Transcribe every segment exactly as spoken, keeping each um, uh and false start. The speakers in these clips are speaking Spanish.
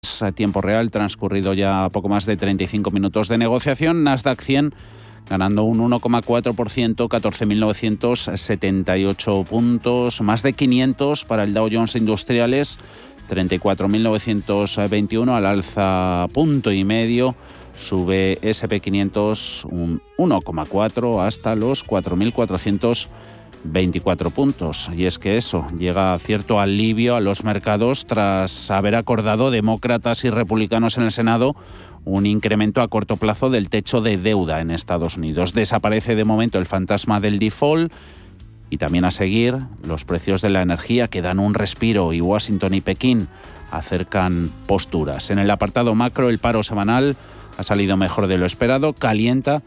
A tiempo real, transcurrido ya poco más de treinta y cinco minutos de negociación. Nasdaq cien ganando un uno coma cuatro por ciento, catorce mil novecientos setenta y ocho puntos. Más de quinientos para el Dow Jones Industriales, treinta y cuatro mil novecientos veintiuno al alza punto y medio. Sube ese and pe quinientos un uno coma cuatro hasta los cuatro mil cuatrocientos veinticuatro puntos. Y es que eso, llega cierto alivio a los mercados tras haber acordado demócratas y republicanos en el Senado un incremento a corto plazo del techo de deuda en Estados Unidos. Desaparece de momento el fantasma del default y también a seguir los precios de la energía que dan un respiro y Washington y Pekín acercan posturas. En el apartado macro, el paro semanal ha salido mejor de lo esperado, calienta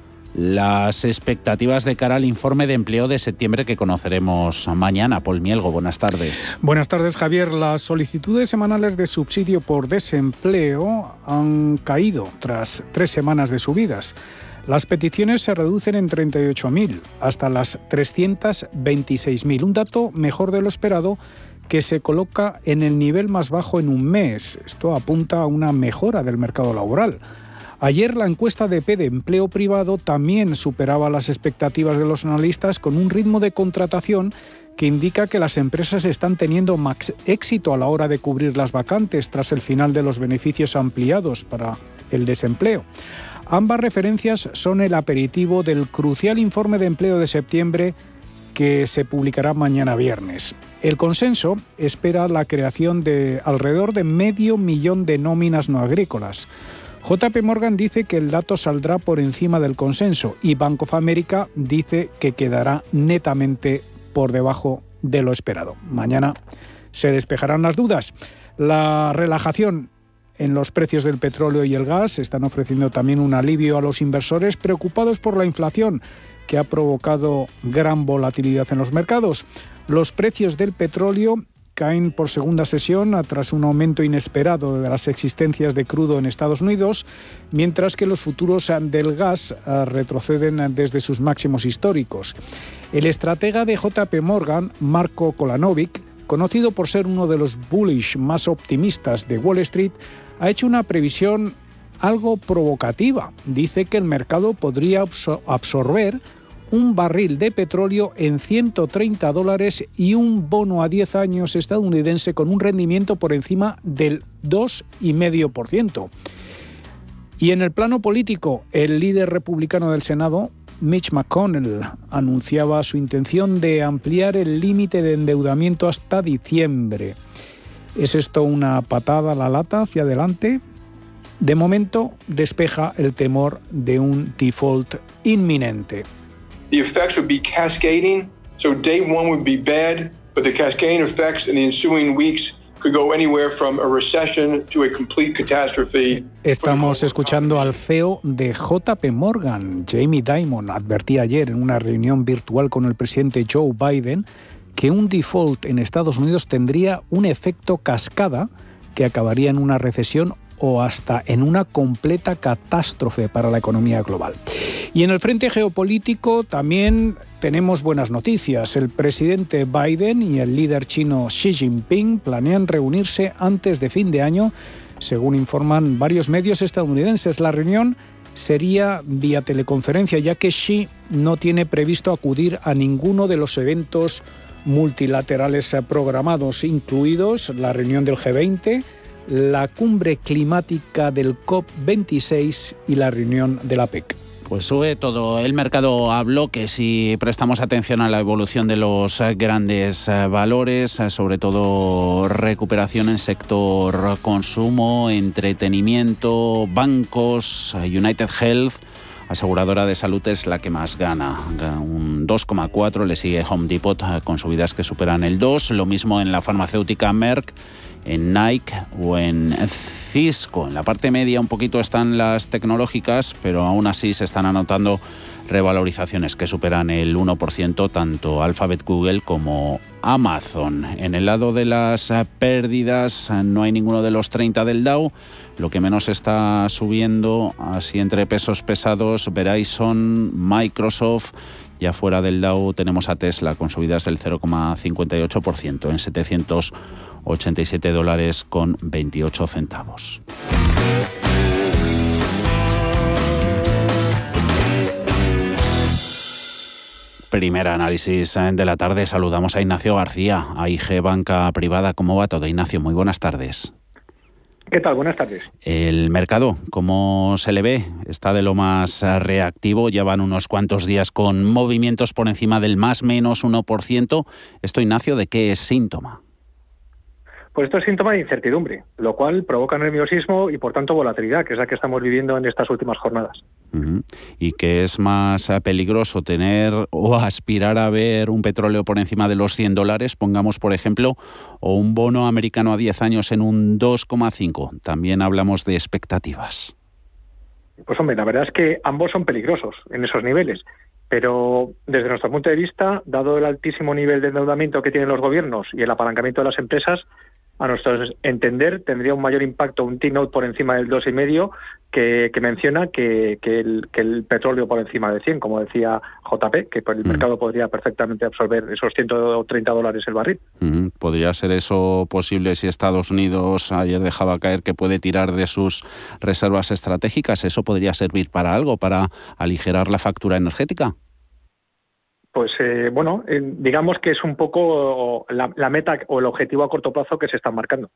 las expectativas de cara al informe de empleo de septiembre que conoceremos mañana. Paul Mielgo, buenas tardes. Buenas tardes, Javier. Las solicitudes semanales de subsidio por desempleo han caído tras tres semanas de subidas. Las peticiones se reducen en treinta y ocho mil hasta las trescientos veintiséis mil, un dato mejor de lo esperado que se coloca en el nivel más bajo en un mes. Esto apunta a una mejora del mercado laboral. Ayer la encuesta de E P de empleo privado también superaba las expectativas de los analistas con un ritmo de contratación que indica que las empresas están teniendo más éxito a la hora de cubrir las vacantes tras el final de los beneficios ampliados para el desempleo. Ambas referencias son el aperitivo del crucial informe de empleo de septiembre que se publicará mañana viernes. El consenso espera la creación de alrededor de medio millón de nóminas no agrícolas. J P Morgan dice que el dato saldrá por encima del consenso y Bank of America dice que quedará netamente por debajo de lo esperado. Mañana se despejarán las dudas. La relajación en los precios del petróleo y el gas están ofreciendo también un alivio a los inversores preocupados por la inflación que ha provocado gran volatilidad en los mercados. Los precios del petróleo caen por segunda sesión tras un aumento inesperado de las existencias de crudo en Estados Unidos, mientras que los futuros del gas retroceden desde sus máximos históricos. El estratega de J P Morgan, Marko Kolanovic, conocido por ser uno de los bullish más optimistas de Wall Street, ha hecho una previsión algo provocativa. Dice que el mercado podría absorber un barril de petróleo en ciento treinta dólares y un bono a diez años estadounidense con un rendimiento por encima del dos coma cinco por ciento. Y en el plano político, el líder republicano del Senado, Mitch McConnell, anunciaba su intención de ampliar el límite de endeudamiento hasta diciembre. ¿Es esto una patada a la lata hacia adelante? De momento, despeja el temor de un default inminente. The effects would be cascading, so day one would be bad, but the cascading effects in the ensuing weeks could go anywhere from a recession to a complete catastrophe. Estamos escuchando al C E O de J P Morgan, Jamie Dimon, advertía ayer en una reunión virtual con el presidente Joe Biden que un default en Estados Unidos tendría un efecto cascada que acabaría en una recesión o hasta en una completa catástrofe para la economía global. Y en el frente geopolítico también tenemos buenas noticias. El presidente Biden y el líder chino Xi Jinping planean reunirse antes de fin de año, según informan varios medios estadounidenses. La reunión sería vía teleconferencia, ya que Xi no tiene previsto acudir a ninguno de los eventos multilaterales programados, incluidos la reunión del G veinte, la cumbre climática del COP veintiséis y la reunión de la PEC. Pues sube todo el mercado a bloque si prestamos atención a la evolución de los grandes valores, sobre todo recuperación en sector consumo, entretenimiento, bancos. United Health, aseguradora de salud, es la que más gana, un dos coma cuatro, le sigue Home Depot con subidas que superan el dos, lo mismo en la farmacéutica Merck, en Nike o en Cisco. En la parte media un poquito están las tecnológicas, pero aún así se están anotando revalorizaciones que superan el uno por ciento, tanto Alphabet, Google como Amazon. En el lado de las pérdidas no hay ninguno de los treinta del Dow. Lo que menos está subiendo, así entre pesos pesados, Verizon, Microsoft. Ya fuera del Dow tenemos a Tesla con subidas del cero coma cincuenta y ocho por ciento en setecientos ochenta y siete dólares con veintiocho centavos. Primer análisis de la tarde. Saludamos a Ignacio García, A I G Banca Privada. ¿Cómo va todo, Ignacio? Muy buenas tardes. ¿Qué tal? Buenas tardes. El mercado, ¿cómo se le ve? Está de lo más reactivo. Llevan unos cuantos días con movimientos por encima del más menos uno por ciento. Esto, Ignacio, ¿de qué es síntoma? Pues esto es síntoma de incertidumbre, lo cual provoca nerviosismo y, por tanto, volatilidad, que es la que estamos viviendo en estas últimas jornadas. Uh-huh. ¿Y qué es más peligroso, tener o aspirar a ver un petróleo por encima de los cien dólares, pongamos por ejemplo, o un bono americano a diez años en un dos coma cinco? También hablamos de expectativas. Pues hombre, la verdad es que ambos son peligrosos en esos niveles. Pero desde nuestro punto de vista, dado el altísimo nivel de endeudamiento que tienen los gobiernos y el apalancamiento de las empresas, a nuestro entender tendría un mayor impacto un T-Note por encima del dos coma cinco que, que menciona que, que, el, que el petróleo por encima de cien, como decía J P, que el mercado podría perfectamente absorber esos ciento treinta dólares el barril. Uh-huh. ¿Podría ser eso posible si Estados Unidos ayer dejaba caer que puede tirar de sus reservas estratégicas? ¿Eso podría servir para algo, para aligerar la factura energética? Pues eh, bueno, eh, digamos que es un poco la, la meta o el objetivo a corto plazo que se están marcando.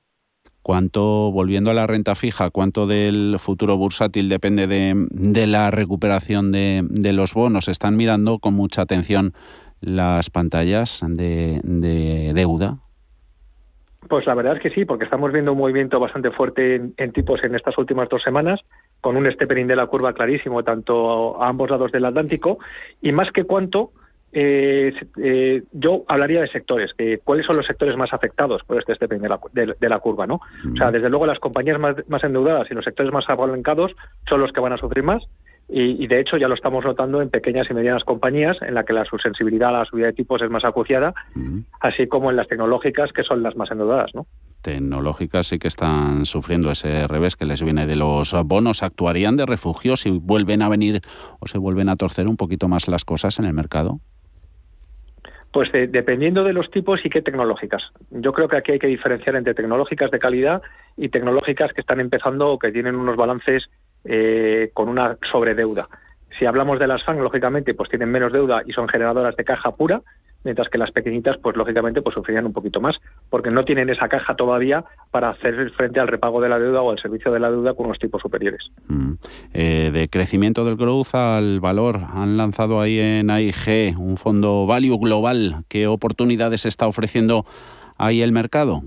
¿Cuánto, volviendo a la renta fija, cuánto del futuro bursátil depende de, de la recuperación de, de los bonos? ¿Están mirando con mucha atención las pantallas de, de deuda? Pues la verdad es que sí, porque estamos viendo un movimiento bastante fuerte en, en tipos en estas últimas dos semanas, con un steepening de la curva clarísimo, tanto a ambos lados del Atlántico, y más que cuánto, eh, eh, yo hablaría de sectores, que cuáles son los sectores más afectados por este steepening de la, de, de la curva, ¿no? Mm. O sea, desde luego las compañías más, más endeudadas y los sectores más apalancados son los que van a sufrir más, y, y de hecho ya lo estamos notando en pequeñas y medianas compañías, en la que la subsensibilidad a la subida de tipos es más acuciada, mm. así como en las tecnológicas, que son las más endeudadas, ¿no? Tecnológicas sí que están sufriendo ese revés que les viene de los bonos. ¿Actuarían de refugio si vuelven a venir o se vuelven a torcer un poquito más las cosas en el mercado? Pues de, dependiendo de los tipos y qué tecnológicas. Yo creo que aquí hay que diferenciar entre tecnológicas de calidad y tecnológicas que están empezando o que tienen unos balances eh, con una sobredeuda. Si hablamos de las F A N G, lógicamente, pues tienen menos deuda y son generadoras de caja pura, mientras que las pequeñitas, pues lógicamente, pues sufrirían un poquito más, porque no tienen esa caja todavía para hacer frente al repago de la deuda o al servicio de la deuda con unos tipos superiores. Mm. Eh, de crecimiento del growth al valor, han lanzado ahí en A I G un fondo Value Global. ¿Qué oportunidades está ofreciendo ahí el mercado?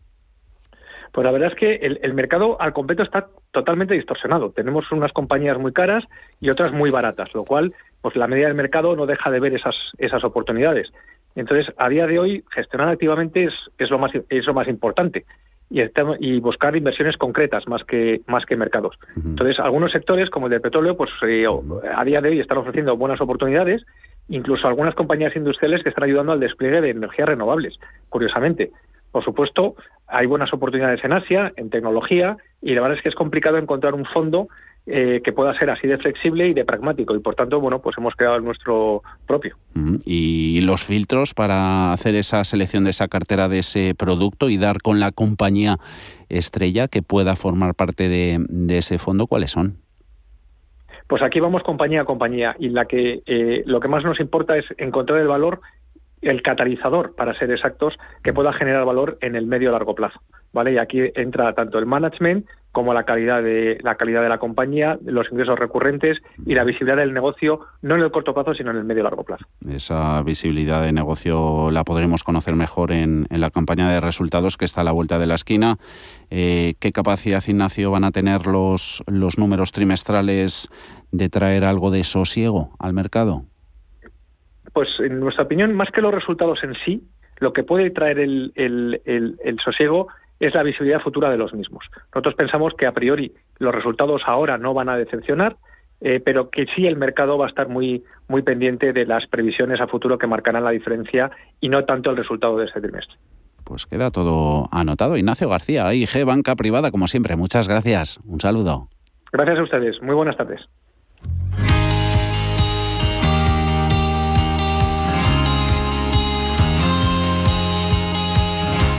Pues la verdad es que el, el mercado al completo está totalmente distorsionado. Tenemos unas compañías muy caras y otras muy baratas, lo cual, pues la media del mercado no deja de ver esas esas oportunidades. Entonces, a día de hoy, gestionar activamente es, es lo más es lo más importante y, estamos, y buscar inversiones concretas más que más que mercados. Uh-huh. Entonces, algunos sectores, como el del petróleo, pues eh, a día de hoy están ofreciendo buenas oportunidades, incluso algunas compañías industriales que están ayudando al despliegue de energías renovables, curiosamente. Por supuesto, hay buenas oportunidades en Asia, en tecnología, y la verdad es que es complicado encontrar un fondo eh, que pueda ser así de flexible y de pragmático, y por tanto, bueno, pues hemos creado el nuestro propio. ¿Y los filtros para hacer esa selección de esa cartera, de ese producto y dar con la compañía estrella que pueda formar parte de, de ese fondo, cuáles son? Pues aquí vamos compañía a compañía, y la que eh, lo que más nos importa es encontrar el valor, el catalizador, para ser exactos, que pueda generar valor en el medio largo plazo, ¿vale? Y aquí entra tanto el management como la calidad de la calidad de la compañía, los ingresos recurrentes y la visibilidad del negocio, no en el corto plazo, sino en el medio largo plazo. Esa visibilidad de negocio la podremos conocer mejor en, en la campaña de resultados que está a la vuelta de la esquina. Eh, ¿Qué capacidad, Ignacio, van a tener los, los números trimestrales de traer algo de sosiego al mercado? Pues en nuestra opinión, más que los resultados en sí, lo que puede traer el, el, el, el sosiego es la visibilidad futura de los mismos. Nosotros pensamos que a priori los resultados ahora no van a decepcionar, eh, pero que sí el mercado va a estar muy, muy pendiente de las previsiones a futuro que marcarán la diferencia y no tanto el resultado de este trimestre. Pues queda todo anotado. Ignacio García, A I G Banca Privada, como siempre. Muchas gracias. Un saludo. Gracias a ustedes. Muy buenas tardes.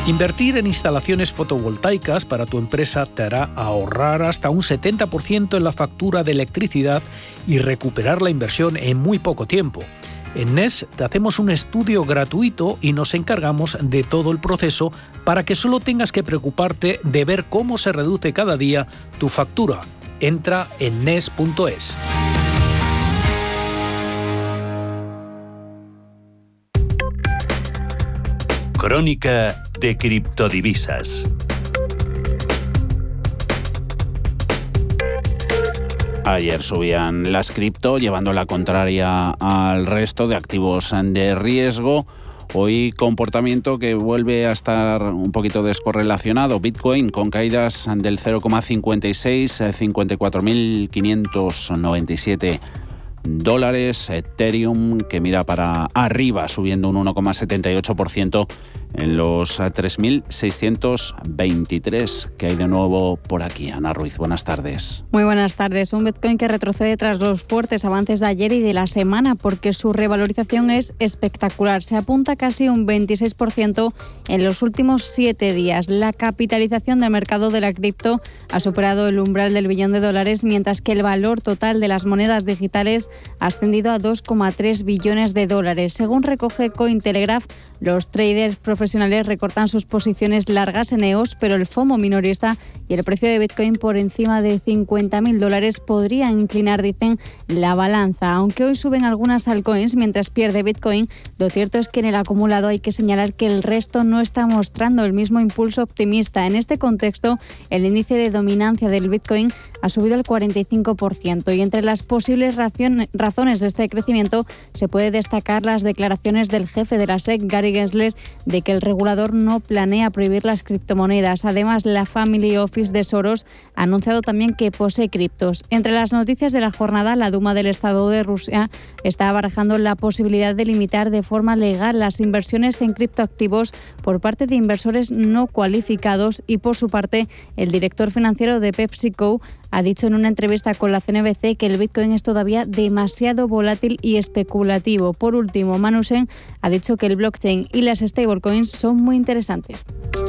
Invertir en instalaciones fotovoltaicas para tu empresa te hará ahorrar hasta un setenta por ciento en la factura de electricidad y recuperar la inversión en muy poco tiempo. En N E S te hacemos un estudio gratuito y nos encargamos de todo el proceso para que solo tengas que preocuparte de ver cómo se reduce cada día tu factura. Entra en nes punto es. Crónica de criptodivisas. Ayer subían las cripto, llevando la contraria al resto de activos de riesgo. Hoy comportamiento que vuelve a estar un poquito descorrelacionado. Bitcoin con caídas del cero coma cincuenta y seis, cincuenta y cuatro mil quinientos noventa y siete dólares. Ethereum que mira para arriba, subiendo un uno coma setenta y ocho por ciento en los tres mil seiscientos veintitrés. ¿Qué hay de nuevo por aquí? Ana Ruiz, buenas tardes. Muy buenas tardes. Un Bitcoin que retrocede tras los fuertes avances de ayer y de la semana porque su revalorización es espectacular. Se apunta casi un veintiséis por ciento en los últimos siete días. La capitalización del mercado de la cripto ha superado el umbral del billón de dólares, mientras que el valor total de las monedas digitales ha ascendido a dos coma tres billones de dólares. Según recoge Cointelegraph, los traders profesionales recortan sus posiciones largas en E O S, pero el FOMO minorista y el precio de Bitcoin por encima de cincuenta mil dólares podrían inclinar, dicen, la balanza. Aunque hoy suben algunas altcoins mientras pierde Bitcoin, lo cierto es que en el acumulado hay que señalar que el resto no está mostrando el mismo impulso optimista. En este contexto, el índice de dominancia del Bitcoin ha subido al cuarenta y cinco por ciento y entre las posibles razones de este crecimiento se puede destacar las declaraciones del jefe de la S E C, Gary Gensler, de que el regulador no planea prohibir las criptomonedas. Además, la Family Office de Soros ha anunciado también que posee criptos. Entre las noticias de la jornada, la Duma del Estado de Rusia está barajando la posibilidad de limitar de forma legal las inversiones en criptoactivos por parte de inversores no cualificados y, por su parte, el director financiero de PepsiCo ha dicho en una entrevista con la C N B C que el Bitcoin es todavía demasiado volátil y especulativo. Por último, Magnussen ha dicho que el blockchain y las stablecoins son muy interesantes.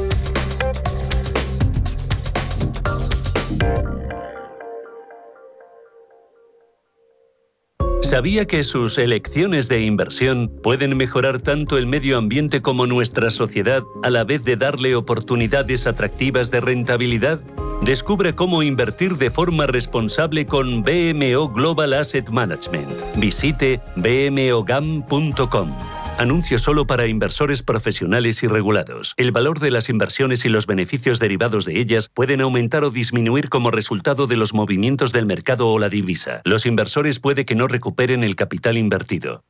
¿Sabía que sus elecciones de inversión pueden mejorar tanto el medio ambiente como nuestra sociedad a la vez de darle oportunidades atractivas de rentabilidad? Descubre cómo invertir de forma responsable con B M O Global Asset Management. Visite b m o gam punto com. Anuncio solo para inversores profesionales y regulados. El valor de las inversiones y los beneficios derivados de ellas pueden aumentar o disminuir como resultado de los movimientos del mercado o la divisa. Los inversores puede que no recuperen el capital invertido.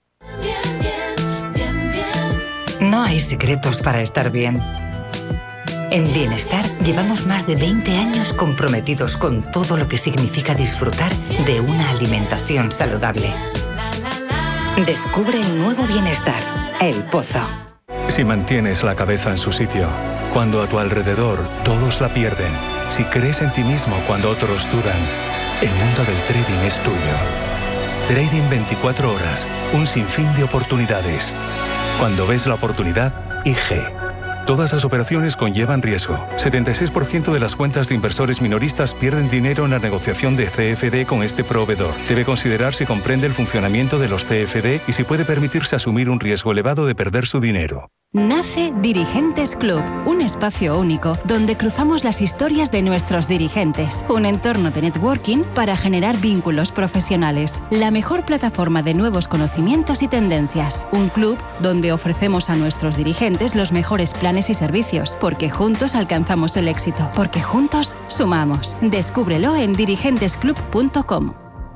No hay secretos para estar bien. En Bienestar llevamos más de veinte años comprometidos con todo lo que significa disfrutar de una alimentación saludable. Descubre el nuevo Bienestar, El Pozo. Si mantienes la cabeza en su sitio, cuando a tu alrededor todos la pierden, si crees en ti mismo cuando otros dudan, el mundo del trading es tuyo. Trading veinticuatro horas, un sinfín de oportunidades. Cuando ves la oportunidad, I G. Todas las operaciones conllevan riesgo. setenta y seis por ciento de las cuentas de inversores minoristas pierden dinero en la negociación de C F D con este proveedor. Debe considerar si comprende el funcionamiento de los C F D y si puede permitirse asumir un riesgo elevado de perder su dinero. Nace Dirigentes Club, un espacio único donde cruzamos las historias de nuestros dirigentes. Un entorno de networking para generar vínculos profesionales. La mejor plataforma de nuevos conocimientos y tendencias. Un club donde ofrecemos a nuestros dirigentes los mejores planes y servicios. Porque juntos alcanzamos el éxito. Porque juntos sumamos. Descúbrelo en dirigentes club punto com.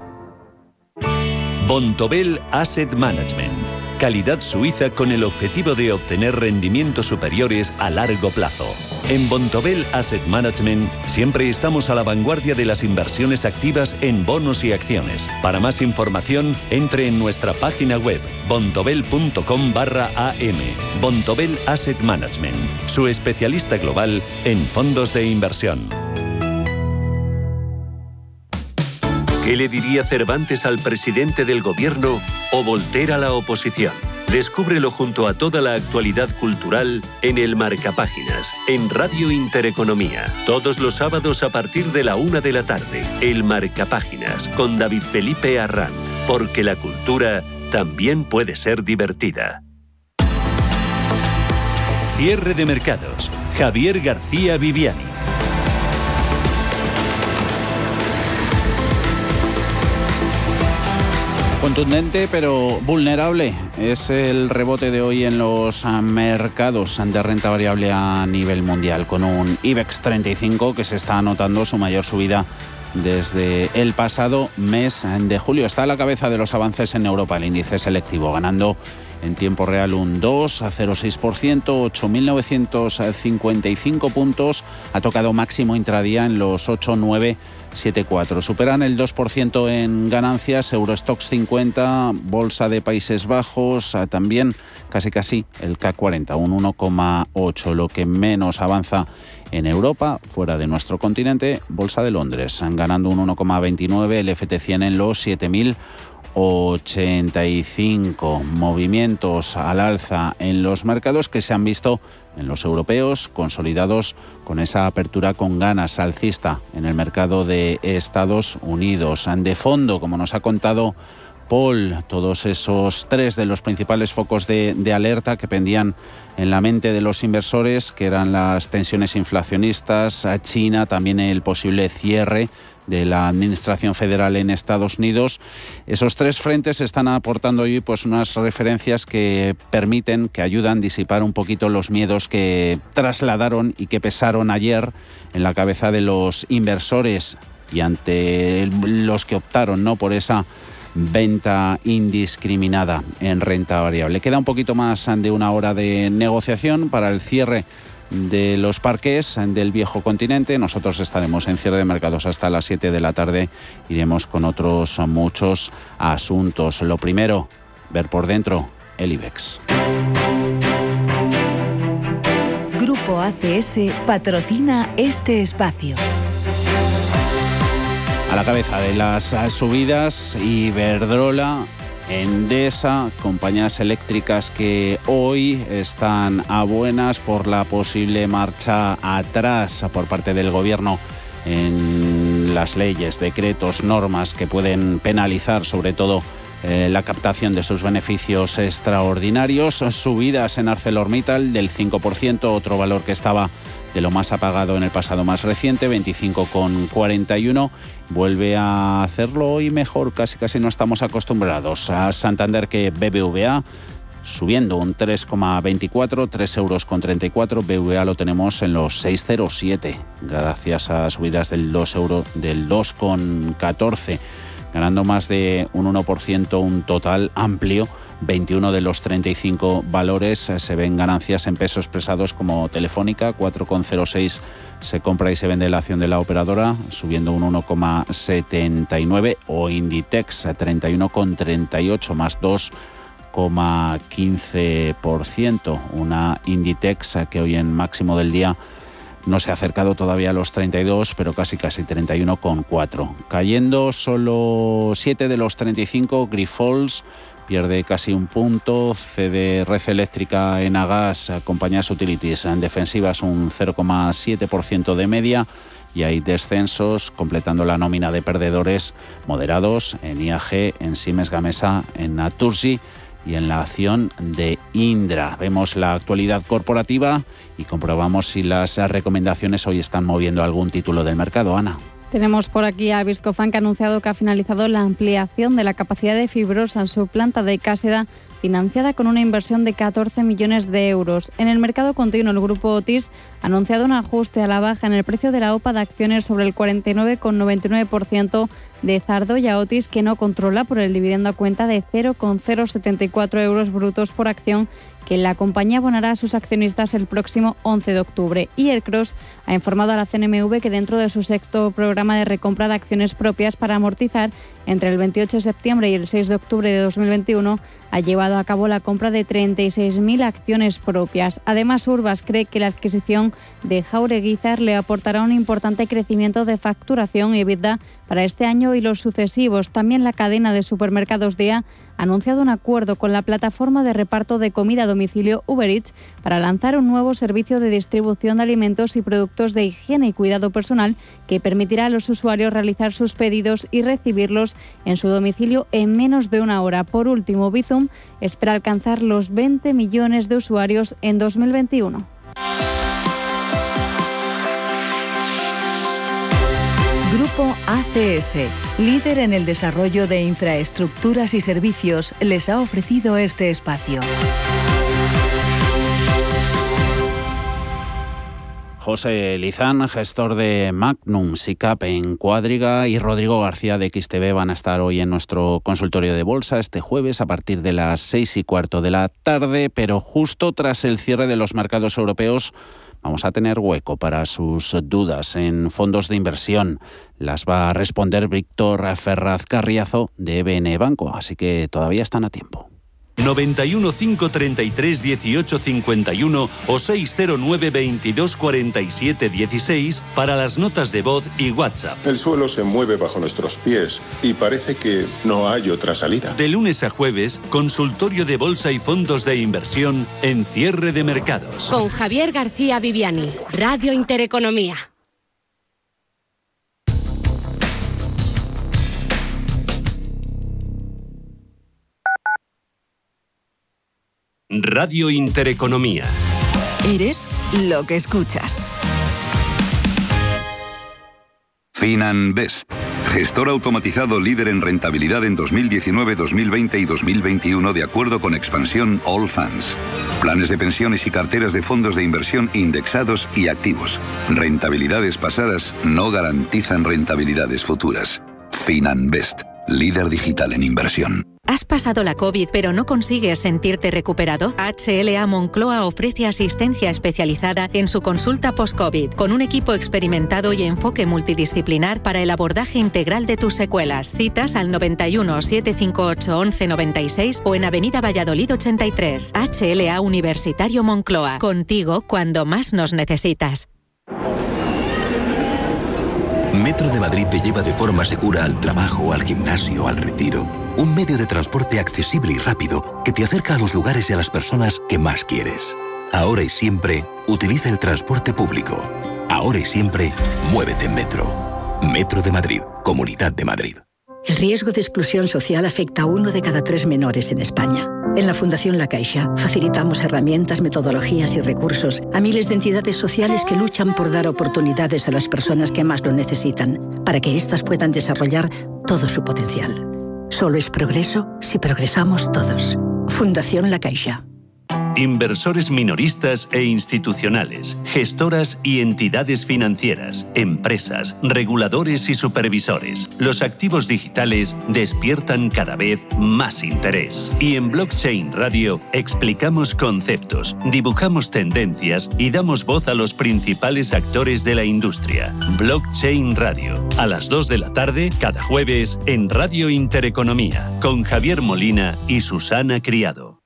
Bontobel Asset Management. Calidad suiza con el objetivo de obtener rendimientos superiores a largo plazo. En Bontobel Asset Management siempre estamos a la vanguardia de las inversiones activas en bonos y acciones. Para más información, entre en nuestra página web bontobel punto com barra a m. Bontobel Asset Management, su especialista global en fondos de inversión. ¿Qué le diría Cervantes al presidente del gobierno o Voltaire a la oposición? Descúbrelo junto a toda la actualidad cultural en el Marcapáginas, en Radio Intereconomía. Todos los sábados a partir de la una de la tarde. El Marcapáginas, con David Felipe Arranz. Porque la cultura también puede ser divertida. Cierre de mercados. Javier García Viviani. Contundente pero vulnerable es el rebote de hoy en los mercados de renta variable a nivel mundial, con un IBEX treinta y cinco que se está anotando su mayor subida desde el pasado mes de julio. Está a la cabeza de los avances en Europa, el índice selectivo, ganando en tiempo real un dos coma cero seis por ciento, ocho mil novecientos cincuenta y cinco puntos. Ha tocado máximo intradía en los ocho coma novecientos setenta y cuatro. Superan el dos por ciento en ganancias Eurostoxx cincuenta, Bolsa de Países Bajos, también casi casi el C A C cuarenta, un uno coma ocho. Lo que menos avanza en Europa, fuera de nuestro continente, Bolsa de Londres, ganando un uno coma veintinueve, el F T cien en los siete mil ochenta y cinco. Movimientos al alza en los mercados que se han visto en los europeos, consolidados con esa apertura con ganas alcista en el mercado de Estados Unidos. De fondo, como nos ha contado Paul, todos esos tres de los principales focos de, de alerta que pendían en la mente de los inversores, que eran las tensiones inflacionistas, a China, también el posible cierre de la Administración Federal en Estados Unidos. Esos tres frentes están aportando hoy pues unas referencias que permiten, que ayudan a disipar un poquito los miedos que trasladaron y que pesaron ayer en la cabeza de los inversores y ante los que optaron, ¿no?, por esa venta indiscriminada en renta variable. Queda un poquito más de una hora de negociación para el cierre de los parques del viejo continente. Nosotros estaremos en cierre de mercados hasta las siete de la tarde. Iremos con otros muchos asuntos. Lo primero, ver por dentro el IBEX. Grupo A C S patrocina este espacio. A la cabeza de las subidas, Iberdrola, Endesa, compañías eléctricas que hoy están a buenas por la posible marcha atrás por parte del gobierno en las leyes, decretos, normas que pueden penalizar sobre todo eh, la captación de sus beneficios extraordinarios. Subidas en ArcelorMittal del cinco por ciento, otro valor que estaba de lo más apagado en el pasado más reciente, veinticinco coma cuarenta y uno. Vuelve a hacerlo hoy mejor, casi casi no estamos acostumbrados. A Santander, que B B V A subiendo un tres coma veinticuatro, tres euros con treinta y cuatro. B B V A lo tenemos en los seis coma cero siete, gracias a subidas del dos euros, del dos coma catorce, ganando más de un uno por ciento, un total amplio. veintiuno de los treinta y cinco valores se ven ganancias en pesos expresados, como Telefónica, cuatro coma cero seis se compra y se vende la acción de la operadora, subiendo un uno coma setenta y nueve, o Inditex, treinta y uno coma treinta y ocho, más dos coma quince por ciento. Una Inditex que hoy en máximo del día no se ha acercado todavía a los treinta y dos, pero casi casi treinta y uno coma cuatro. Cayendo solo siete de los treinta y cinco, Grifols pierde casi un punto, cede Red Eléctrica, Enagas, compañías utilities en defensivas un cero coma siete por ciento de media, y hay descensos completando la nómina de perdedores moderados en I A G, en Siemens Gamesa, en Naturgy y en la acción de Indra. Vemos la actualidad corporativa y comprobamos si las recomendaciones hoy están moviendo algún título del mercado. Ana. Tenemos por aquí a Viscofan, que ha anunciado que ha finalizado la ampliación de la capacidad de fibrosa en su planta de Cáseda, financiada con una inversión de catorce millones de euros. En el mercado continuo, el grupo Otis ha anunciado un ajuste a la baja en el precio de la O P A de acciones sobre el cuarenta y nueve coma noventa y nueve por ciento de Zardoya Otis, que no controla, por el dividendo a cuenta de cero coma cero setenta y cuatro euros brutos por acción, que la compañía abonará a sus accionistas el próximo once de octubre. Y el Cross ha informado a la C N M V que dentro de su sexto programa de recompra de acciones propias para amortizar entre el veintiocho de septiembre y el seis de octubre de dos mil veintiuno, ha llevado a cabo la compra de treinta y seis mil acciones propias. Además, Urbas cree que la adquisición de Jaureguizar le aportará un importante crecimiento de facturación y EBITDA para este año y los sucesivos. También la cadena de supermercados Día ha anunciado un acuerdo con la plataforma de reparto de comida a domicilio Uber Eats para lanzar un nuevo servicio de distribución de alimentos y productos de higiene y cuidado personal que permitirá a los usuarios realizar sus pedidos y recibirlos en su domicilio en menos de una hora. Por último, Bizum espera alcanzar los veinte millones de usuarios en dos mil veintiuno. Grupo A C S, líder en el desarrollo de infraestructuras y servicios, les ha ofrecido este espacio. José Lizán, gestor de Magnum, SICAP en Cuadriga, y Rodrigo García de X T V van a estar hoy en nuestro consultorio de bolsa este jueves a partir de las seis y cuarto de la tarde, pero justo tras el cierre de los mercados europeos vamos a tener hueco para sus dudas en fondos de inversión. Las va a responder Víctor Ferraz Carriazo de E B N Banco, así que todavía están a tiempo. noventa y uno, cinco treinta y tres, dieciocho cincuenta y uno o seis cero nueve, veintidós cuarenta y siete dieciséis para las notas de voz y WhatsApp. El suelo se mueve bajo nuestros pies y parece que no hay otra salida. De lunes a jueves, consultorio de bolsa y fondos de inversión en cierre de mercados. Con Javier García Viviani, Radio Intereconomía. Radio Intereconomía. Eres lo que escuchas. Finanbest, gestor automatizado líder en rentabilidad en dos mil diecinueve, dos mil veinte y dos mil veintiuno de acuerdo con expansión All Funds. Planes de pensiones y carteras de fondos de inversión indexados y activos. Rentabilidades pasadas no garantizan rentabilidades futuras. Finanbest, líder digital en inversión. ¿Has pasado la COVID pero no consigues sentirte recuperado? H L A Moncloa ofrece asistencia especializada en su consulta post-COVID, con un equipo experimentado y enfoque multidisciplinar para el abordaje integral de tus secuelas. Citas al noventa y uno, setecientos cincuenta y ocho, once noventa y seis o en Avenida Valladolid ochenta y tres. H L A Universitario Moncloa, contigo cuando más nos necesitas. Metro de Madrid te lleva de forma segura al trabajo, al gimnasio, al retiro. Un medio de transporte accesible y rápido que te acerca a los lugares y a las personas que más quieres. Ahora y siempre, utiliza el transporte público. Ahora y siempre, muévete en Metro. Metro de Madrid, Comunidad de Madrid. El riesgo de exclusión social afecta a uno de cada tres menores en España. En la Fundación La Caixa facilitamos herramientas, metodologías y recursos a miles de entidades sociales que luchan por dar oportunidades a las personas que más lo necesitan, para que éstas puedan desarrollar todo su potencial. Solo es progreso si progresamos todos. Fundación La Caixa. Inversores minoristas e institucionales, gestoras y entidades financieras, empresas, reguladores y supervisores. Los activos digitales despiertan cada vez más interés. Y en Blockchain Radio explicamos conceptos, dibujamos tendencias y damos voz a los principales actores de la industria. Blockchain Radio, a las dos de la tarde, cada jueves, en Radio Intereconomía, con Javier Molina y Susana Criado.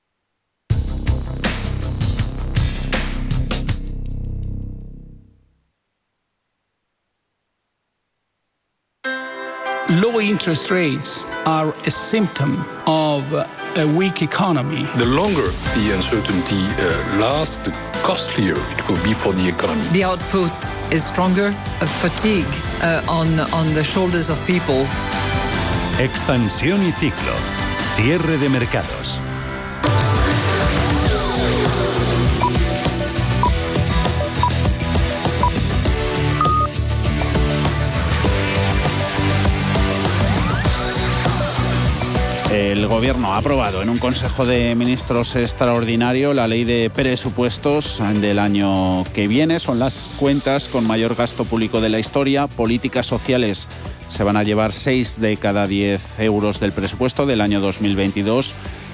Low interest rates are a symptom of a weak economy. The longer the uncertainty uh, lasts, the costlier it will be for the economy. The output is stronger, a fatigue uh, on, on the shoulders of people. Expansión y ciclo. Cierre de mercados. El Gobierno ha aprobado en un Consejo de Ministros extraordinario la ley de presupuestos del año que viene. Son las cuentas con mayor gasto público de la historia. Políticas sociales se van a llevar seis de cada diez euros del presupuesto del año dos mil veintidós.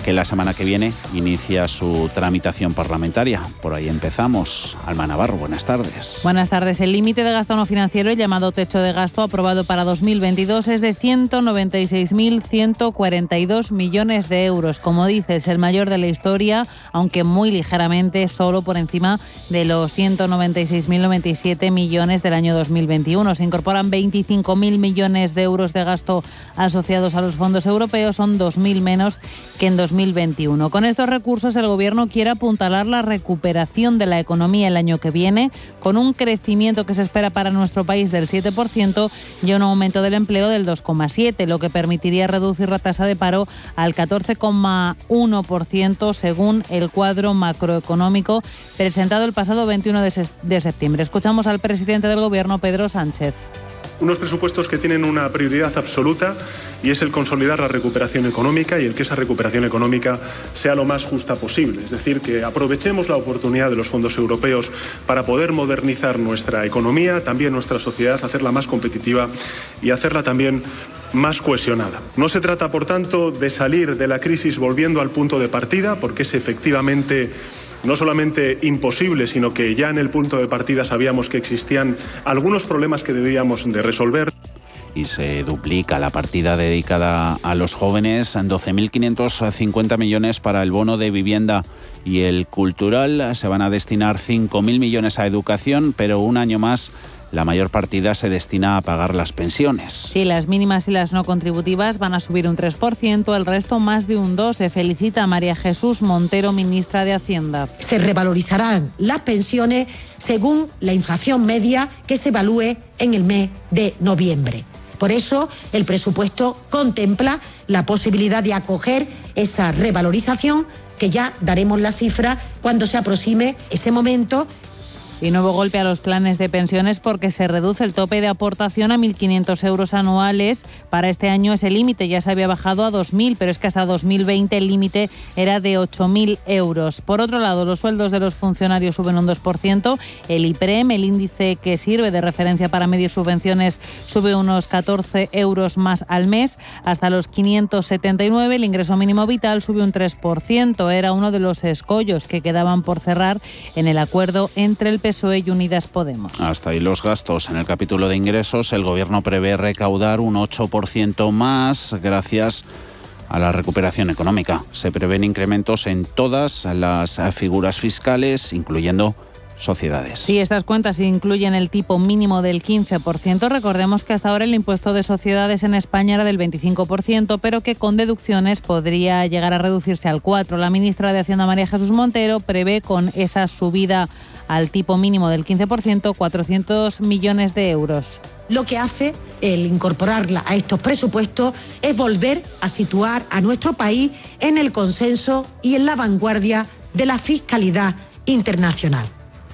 que la semana que viene inicia su tramitación parlamentaria. Por ahí empezamos. Alma Navarro, buenas tardes. Buenas tardes. El límite de gasto no financiero, el llamado techo de gasto aprobado para dos mil veintidós, es de ciento noventa y seis mil ciento cuarenta y dos millones de euros. Como dices, el mayor de la historia, aunque muy ligeramente, solo por encima de los ciento noventa y seis mil noventa y siete millones del año dos mil veintiuno. Se incorporan veinticinco mil millones de euros de gasto asociados a los fondos europeos, son dos mil menos que en dos mil veintiuno. Con estos recursos el Gobierno quiere apuntalar la recuperación de la economía el año que viene, con un crecimiento que se espera para nuestro país del siete por ciento y un aumento del empleo del dos coma siete por ciento, lo que permitiría reducir la tasa de paro al catorce coma uno por ciento según el cuadro macroeconómico presentado el pasado veintiuno de septiembre. Escuchamos al presidente del Gobierno, Pedro Sánchez. Unos presupuestos que tienen una prioridad absoluta y es el consolidar la recuperación económica y el que esa recuperación económica sea lo más justa posible. Es decir, que aprovechemos la oportunidad de los fondos europeos para poder modernizar nuestra economía, también nuestra sociedad, hacerla más competitiva y hacerla también más cohesionada. No se trata, por tanto, de salir de la crisis volviendo al punto de partida, porque es efectivamente no solamente imposible, sino que ya en el punto de partida sabíamos que existían algunos problemas que debíamos de resolver. Y se duplica la partida dedicada a los jóvenes, doce mil quinientos cincuenta millones para el bono de vivienda y el cultural. Se van a destinar cinco mil millones a educación, pero un año más la mayor partida se destina a pagar las pensiones. Sí, las mínimas y las no contributivas van a subir un tres por ciento, el resto más de un dos por ciento. Se felicita a María Jesús Montero, ministra de Hacienda. Se revalorizarán las pensiones según la inflación media que se evalúe en el mes de noviembre. Por eso, el presupuesto contempla la posibilidad de acoger esa revalorización, que ya daremos la cifra cuando se aproxime ese momento. Y nuevo golpe a los planes de pensiones porque se reduce el tope de aportación a mil quinientos euros anuales. Para este año ese límite ya se había bajado a dos mil, pero es que hasta dos mil veinte el límite era de ocho mil euros. Por otro lado, los sueldos de los funcionarios suben un dos por ciento. El IPREM, el índice que sirve de referencia para medir subvenciones, sube unos catorce euros más al mes, hasta los quinientos setenta y nueve. El ingreso mínimo vital sube un tres por ciento. Era uno de los escollos que quedaban por cerrar en el acuerdo entre el P S O E y Unidas Podemos. Hasta ahí los gastos. En el capítulo de ingresos, el Gobierno prevé recaudar un ocho por ciento más gracias a la recuperación económica. Se prevén incrementos en todas las figuras fiscales, incluyendo sociedades. Sí, estas cuentas incluyen el tipo mínimo del quince por ciento. Recordemos que hasta ahora el impuesto de sociedades en España era del veinticinco por ciento, pero que con deducciones podría llegar a reducirse al cuatro por ciento. La ministra de Hacienda, María Jesús Montero, prevé con esa subida al tipo mínimo del quince por ciento cuatrocientos millones de euros. Lo que hace el incorporarla a estos presupuestos es volver a situar a nuestro país en el consenso y en la vanguardia de la fiscalidad internacional.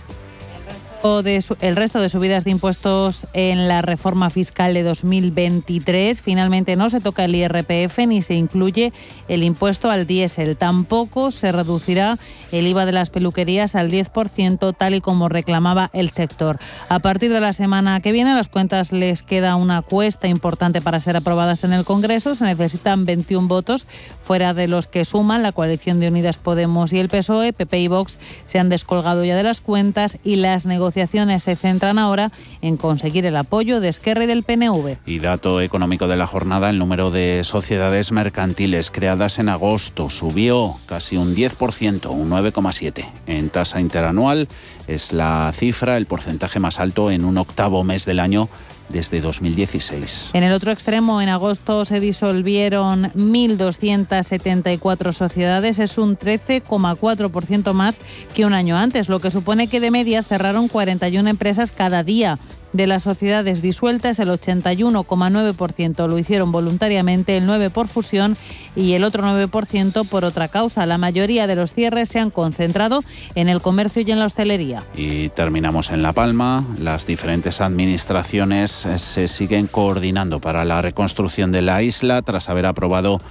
De su, el resto de subidas de impuestos en la reforma fiscal de dos mil veintitrés. Finalmente no se toca el I R P F ni se incluye el impuesto al diésel. Tampoco se reducirá el I V A de las peluquerías al diez por ciento, tal y como reclamaba el sector. A partir de la semana que viene, las cuentas les queda una cuesta importante para ser aprobadas en el Congreso. Se necesitan veintiún votos, fuera de los que suman la coalición de Unidas Podemos y el P S O E. P P y Vox se han descolgado ya de las cuentas y las negociaciones negociaciones se centran ahora en conseguir el apoyo de Esquerra y del P N V. Y dato económico de la jornada, el número de sociedades mercantiles creadas en agosto subió casi un diez por ciento, un nueve coma siete por ciento. En tasa interanual es la cifra, el porcentaje más alto en un octavo mes del año desde dos mil dieciséis. En el otro extremo, en agosto se disolvieron mil doscientas setenta y cuatro sociedades, es un trece coma cuatro por ciento más que un año antes, lo que supone que de media cerraron cuarenta y una empresas cada día. De las sociedades disueltas, el ochenta y uno coma nueve por ciento lo hicieron voluntariamente, el nueve por ciento por fusión y el otro nueve por ciento por otra causa. La mayoría de los cierres se han concentrado en el comercio y en la hostelería. Y terminamos en La Palma. Las diferentes administraciones se siguen coordinando para la reconstrucción de la isla tras haber aprobado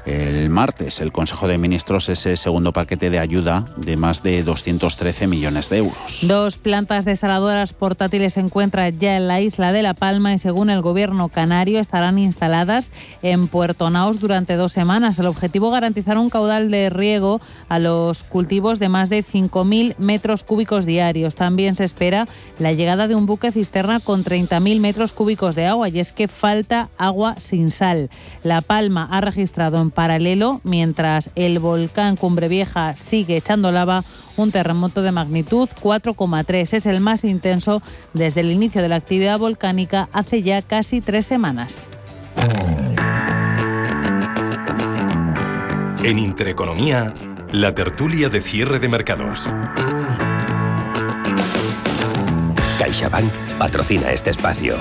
el martes el Consejo de Ministros ese segundo paquete de ayuda de más de doscientos trece millones de euros. Dos plantas desaladoras portátiles se encuentran ya en la isla de La Palma y según el gobierno canario estarán instaladas en Puerto Naos durante dos semanas. El objetivo, garantizar un caudal de riego a los cultivos de más de cinco mil metros cúbicos diarios. También se espera la llegada de un buque cisterna con treinta mil metros cúbicos de agua y es que falta agua sin sal. La Palma ha registrado en paralelo, mientras el volcán Cumbre Vieja sigue echando lava, un terremoto de magnitud cuatro coma tres. Es el más intenso desde el inicio de la actividad volcánica hace ya casi tres semanas. En Intereconomía, la tertulia de cierre de mercados. CaixaBank patrocina este espacio.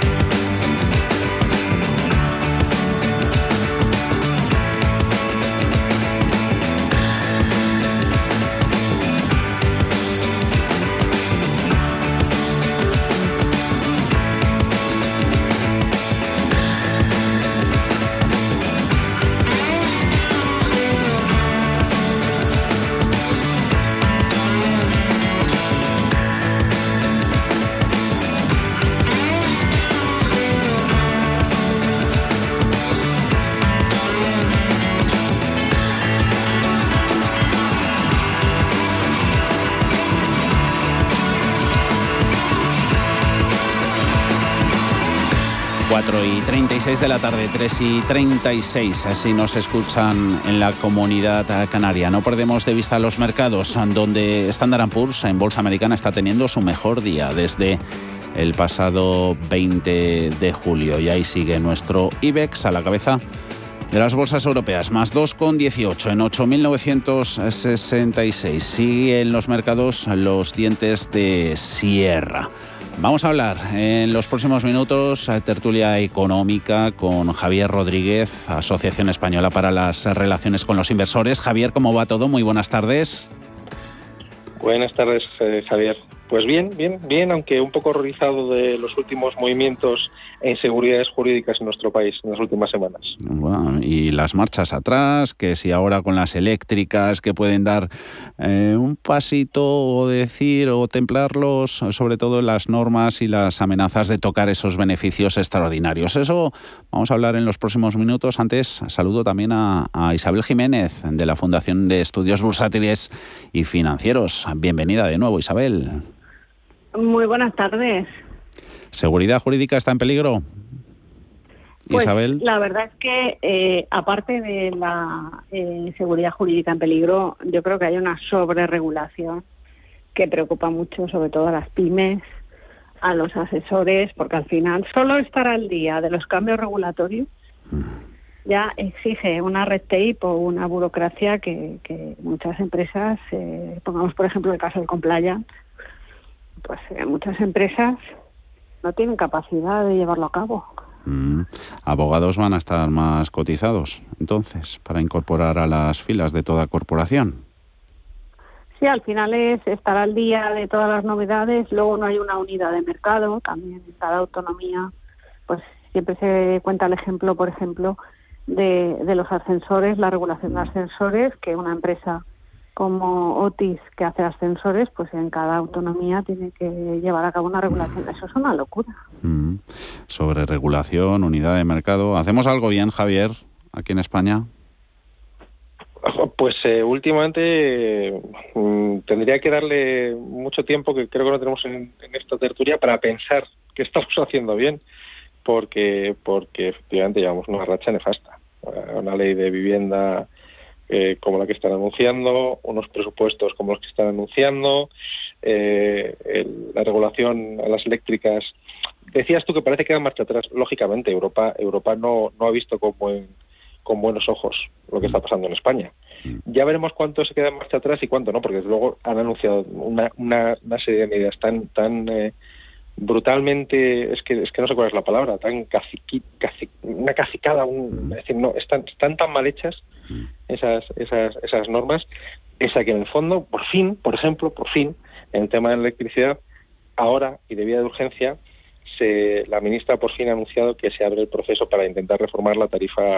cuatro y treinta y seis de la tarde, tres y treinta y seis, así nos escuchan en la Comunidad Canaria. No perdemos de vista los mercados, donde Standard and Poor's en Bolsa Americana está teniendo su mejor día desde el pasado veinte de julio. Y ahí sigue nuestro IBEX a la cabeza de las bolsas europeas, más dos coma dieciocho en ocho mil novecientos sesenta y seis. Siguen los mercados los dientes de sierra. Vamos a hablar en los próximos minutos tertulia económica con Javier Rodríguez, Asociación Española para las Relaciones con los Inversores. Javier, ¿cómo va todo? Muy buenas tardes. Buenas tardes, eh, Javier. Pues bien, bien, bien, aunque un poco horrorizado de los últimos movimientos e inseguridades jurídicas en nuestro país en las últimas semanas. Bueno, y las marchas atrás, que si ahora con las eléctricas que pueden dar eh, un pasito o decir o templarlos, sobre todo las normas y las amenazas de tocar esos beneficios extraordinarios. Eso vamos a hablar en los próximos minutos. Antes saludo también a, a Isabel Jiménez de la Fundación de Estudios Bursátiles y Financieros. Bienvenida de nuevo, Isabel. Muy buenas tardes. ¿Seguridad jurídica está en peligro? Pues, Isabel. La verdad es que, eh, aparte de la eh, seguridad jurídica en peligro, yo creo que hay una sobreregulación que preocupa mucho, sobre todo a las pymes, a los asesores, porque al final solo estar al día de los cambios regulatorios ya exige una red tape o una burocracia que, que muchas empresas, eh, pongamos por ejemplo el caso del compliance, pues eh, muchas empresas no tienen capacidad de llevarlo a cabo. Mm. ¿Abogados van a estar más cotizados, entonces, para incorporar a las filas de toda corporación? Sí, al final es estar al día de todas las novedades. Luego no hay una unidad de mercado, también en cada autonomía. Pues siempre se cuenta el ejemplo, por ejemplo, de, de los ascensores, la regulación de ascensores, que una empresa como Otis, que hace ascensores, pues en cada autonomía tiene que llevar a cabo una regulación. Eso es una locura. Mm. Sobre regulación, unidad de mercado. ¿Hacemos algo bien, Javier, aquí en España? Pues eh, últimamente eh, tendría que darle mucho tiempo, que creo que no tenemos en, en esta tertulia, para pensar qué estamos haciendo bien, porque porque efectivamente llevamos una racha nefasta. Una ley de vivienda eh, como la que están anunciando, unos presupuestos como los que están anunciando, eh, el, la regulación a las eléctricas. Decías tú que parece que da marcha atrás. Lógicamente, Europa Europa no, no ha visto con, buen, con buenos ojos lo que está pasando en España. Ya veremos cuánto se queda en marcha atrás y cuánto no, porque desde luego han anunciado una, una, una serie de medidas tan tan eh, brutalmente, es que es que no sé cuál es la palabra, tan caciqui, cacic, una cacicada, un, es decir, no, están, están tan mal hechas esas esas esas normas, esa que en el fondo, por fin, por ejemplo, por fin, en el tema de la electricidad, ahora y de vía de urgencia, se, la ministra por fin ha anunciado que se abre el proceso para intentar reformar la tarifa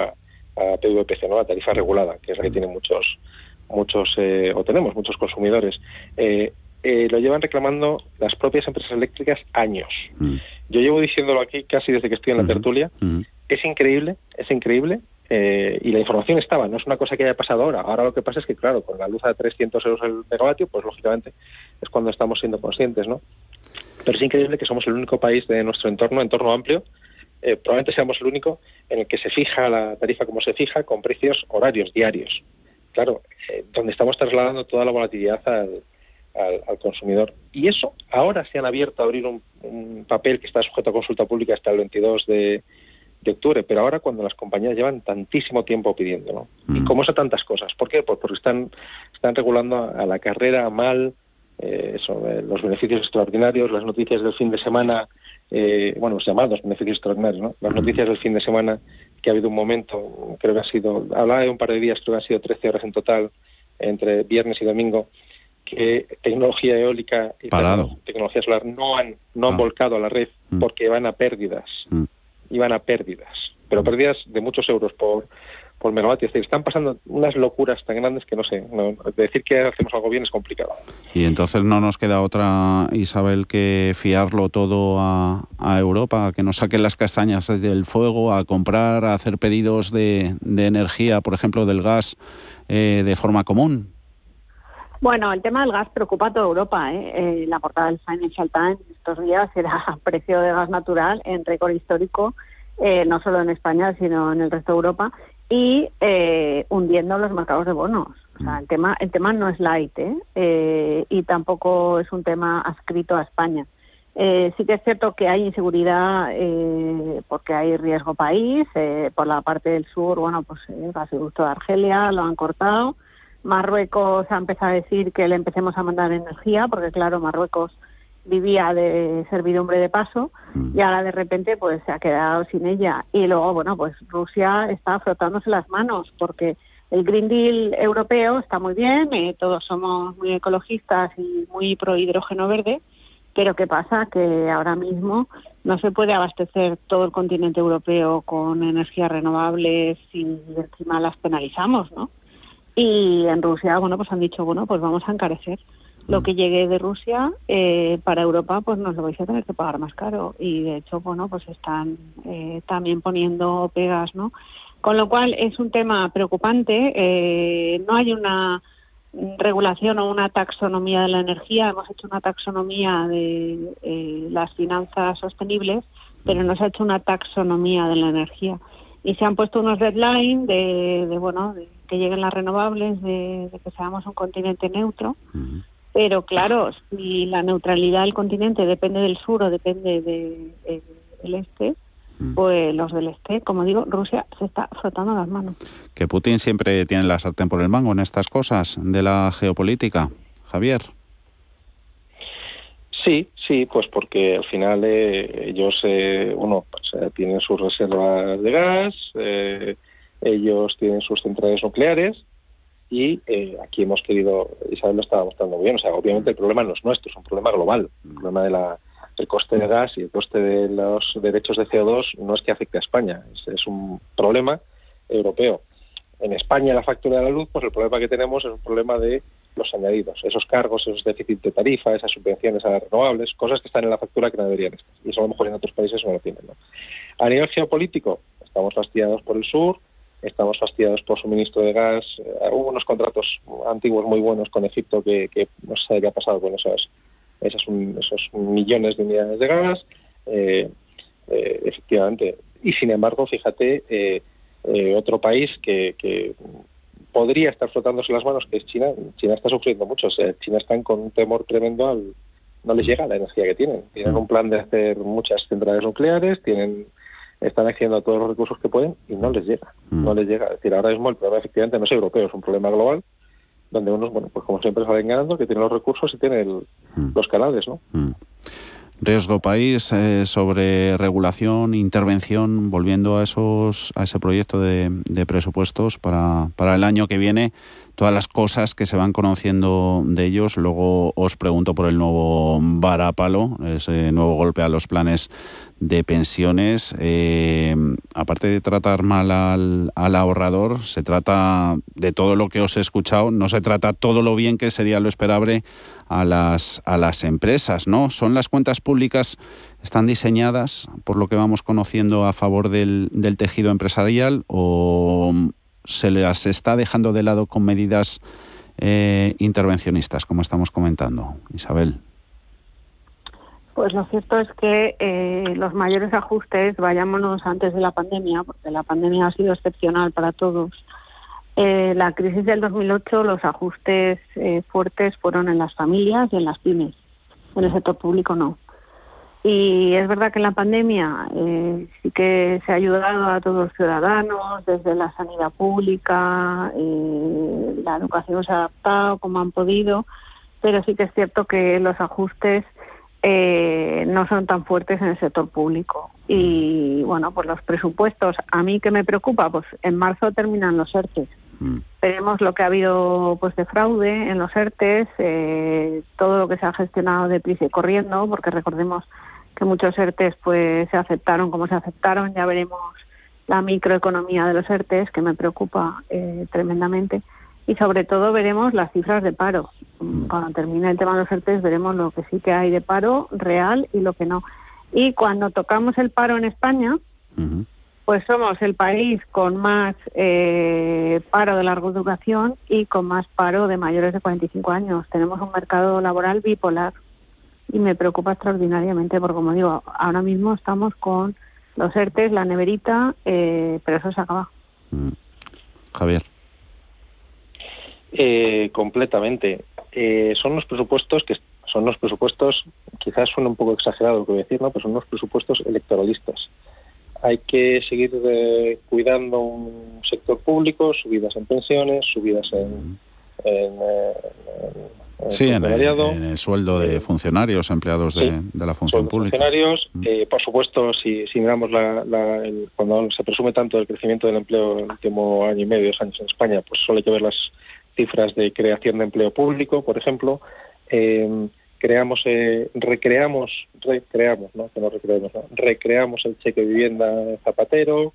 a P V P C, ¿no? La tarifa regulada, que es la que tienen muchos, muchos eh, o tenemos muchos consumidores. Eh, eh, lo llevan reclamando las propias empresas eléctricas años. Mm. Yo llevo diciéndolo aquí casi desde que estoy en la tertulia. Mm. Es increíble, es increíble. Eh, y la información estaba, no es una cosa que haya pasado ahora. Ahora lo que pasa es que, claro, con la luz a trescientos euros el megavatio, pues lógicamente es cuando estamos siendo conscientes, ¿no? Pero es increíble que somos el único país de nuestro entorno, entorno amplio, eh, probablemente seamos el único en el que se fija la tarifa como se fija, con precios horarios, diarios. Claro, eh, donde estamos trasladando toda la volatilidad al, al, al consumidor. Y eso, ahora se han abierto a abrir un, un papel que está sujeto a consulta pública hasta el veintidós de octubre, pero ahora cuando las compañías llevan tantísimo tiempo pidiendo, ¿no? Mm. ¿Y cómo son tantas cosas? ¿Por qué? Pues porque están, están regulando a, a la carrera mal, eh, sobre los beneficios extraordinarios, las noticias del fin de semana, eh, bueno, los llamados beneficios extraordinarios, ¿no? Las noticias del fin de semana, que ha habido un momento, creo que ha sido, hablaba de un par de días, creo que han sido trece horas en total, entre viernes y domingo, que tecnología eólica y Parado. tecnología solar no han, no han ah. volcado a la red mm. porque van a pérdidas. Mm. Iban a pérdidas, pero pérdidas de muchos euros por, por megavatio. Es decir, están pasando unas locuras tan grandes que no sé, no, decir que hacemos algo bien es complicado. Y entonces no nos queda otra, Isabel, que fiarlo todo a, a Europa, a que nos saquen las castañas del fuego, a comprar, a hacer pedidos de, de energía, por ejemplo, del gas, eh, de forma común. Bueno, el tema del gas preocupa a toda Europa, ¿eh? Eh, la portada del Financial Times estos días era precio de gas natural en récord histórico, eh, no solo en España, sino en el resto de Europa, y eh, hundiendo los mercados de bonos. O sea, el tema, el tema no es light, ¿eh? Eh, y tampoco es un tema adscrito a España. Eh, sí que es cierto que hay inseguridad eh, porque hay riesgo país. Eh, por la parte del sur, bueno, pues el gasoducto de Argelia lo han cortado. Marruecos ha empezado a decir que le empecemos a mandar energía, porque claro, Marruecos vivía de servidumbre de paso y ahora de repente pues se ha quedado sin ella. Y luego, bueno, pues Rusia está frotándose las manos porque el Green Deal europeo está muy bien, eh, todos somos muy ecologistas y muy pro hidrógeno verde, pero ¿qué pasa? Que ahora mismo no se puede abastecer todo el continente europeo con energías renovables y encima las penalizamos, ¿no? Y en Rusia, bueno, pues han dicho, bueno, pues vamos a encarecer. Lo que llegue de Rusia eh, para Europa, pues nos lo vais a tener que pagar más caro. Y de hecho, bueno, pues están eh, también poniendo pegas, ¿no? Con lo cual es un tema preocupante. Eh, no hay una regulación o una taxonomía de la energía. Hemos hecho una taxonomía de eh, las finanzas sostenibles, pero no se ha hecho una taxonomía de la energía. Y se han puesto unos deadlines de, de bueno, de que lleguen las renovables, de, de que seamos un continente neutro. Uh-huh. Pero claro, si la neutralidad del continente depende del sur o depende del de, de, este, uh-huh. pues los del este, como digo, Rusia se está frotando las manos. Que Putin siempre tiene la sartén por el mango en estas cosas de la geopolítica. Javier. Sí, sí, pues porque al final eh, ellos, eh, uno, pues, eh, tienen sus reservas de gas, eh, ellos tienen sus centrales nucleares y eh, aquí hemos querido, Isabel lo estaba mostrando muy bien, o sea, obviamente el problema no es nuestro, es un problema global. El problema de la, del coste de gas y el coste de los derechos de C O dos no es que afecte a España, es, es un problema europeo. En España la factura de la luz, pues el problema que tenemos es un problema de los añadidos, esos cargos, esos déficits de tarifa, esas subvenciones a las renovables, cosas que están en la factura que no deberían estar. Y eso a lo mejor en otros países no lo tienen, ¿no? A nivel geopolítico, estamos fastidiados por el sur, estamos fastidiados por suministro de gas. Uh, hubo unos contratos antiguos muy buenos con Egipto que, que no sé qué ha pasado con esos, esos, esos millones de unidades de gas, eh, eh, efectivamente. Y sin embargo, fíjate, eh, eh, otro país que... que podría estar frotándose las manos, que es China. China está sufriendo mucho. O sea, China están con un temor tremendo al... No les llega la energía que tienen. Tienen un plan de hacer muchas centrales nucleares, tienen están accediendo a todos los recursos que pueden y no les llega. Mm. No les llega. Es decir, ahora mismo el problema efectivamente no es europeo, es un problema global, donde unos, bueno, pues como siempre salen ganando, que tienen los recursos y tienen el, mm. los canales, ¿no? Mm. Riesgo país, eh, sobre regulación, intervención, volviendo a esos a ese proyecto de, de presupuestos para, para el año que viene. todas las cosas que se van conociendo de ellos. Luego os pregunto por el nuevo varápalo, ese nuevo golpe a los planes de pensiones. Eh, aparte de tratar mal al, al ahorrador, se trata de todo lo que os he escuchado, no se trata todo lo bien que sería lo esperable a las, a las empresas, ¿no? ¿Son las cuentas públicas, están diseñadas, por lo que vamos conociendo, a favor del, del tejido empresarial, o se las está dejando de lado con medidas eh, intervencionistas, como estamos comentando? Isabel. Pues lo cierto es que eh, los mayores ajustes, vayámonos antes de la pandemia, porque la pandemia ha sido excepcional para todos. Eh, la crisis del dos mil ocho, los ajustes eh, fuertes fueron en las familias y en las pymes. En el sector público no. Y es verdad que en la pandemia eh, sí que se ha ayudado a todos los ciudadanos, desde la sanidad pública, eh, la educación se ha adaptado como han podido, pero sí que es cierto que los ajustes eh, no son tan fuertes en el sector público. Y bueno, pues los presupuestos, ¿a mí qué me preocupa? Pues en marzo terminan los ERTES. Veremos lo que ha habido pues de fraude en los ERTES, eh, todo lo que se ha gestionado deprisa y corriendo, porque recordemos que muchos ERTES pues se aceptaron como se aceptaron. Ya veremos la microeconomía de los ERTES, que me preocupa eh, tremendamente, y sobre todo veremos las cifras de paro. Cuando termine el tema de los ERTES veremos lo que sí que hay de paro real y lo que no. Y cuando tocamos el paro en España, uh-huh. pues somos el país con más eh, paro de larga duración y con más paro de mayores de cuarenta y cinco años. Tenemos un mercado laboral bipolar y me preocupa extraordinariamente, porque como digo, ahora mismo estamos con los ERTES, la neverita, eh, pero eso se acaba. Mm. Javier. Eh, completamente. Eh, son los presupuestos que son los presupuestos, quizás suena un poco exagerado lo que voy a decir, ¿no? Pero son los presupuestos electoralistas. Hay que seguir eh, cuidando un sector público, subidas en pensiones, subidas en, en, eh, en sí, en el, en el sueldo de funcionarios, empleados de, sí, de la función pública. Funcionarios, mm. eh, por supuesto, si, si miramos la, la, el, cuando se presume tanto el crecimiento del empleo en el último año y medio, dos años en España, pues solo hay que ver las cifras de creación de empleo público, por ejemplo. Eh, creamos, eh, recreamos, recreamos, ¿no? Que no recreamos, ¿no? Recreamos el cheque de vivienda Zapatero,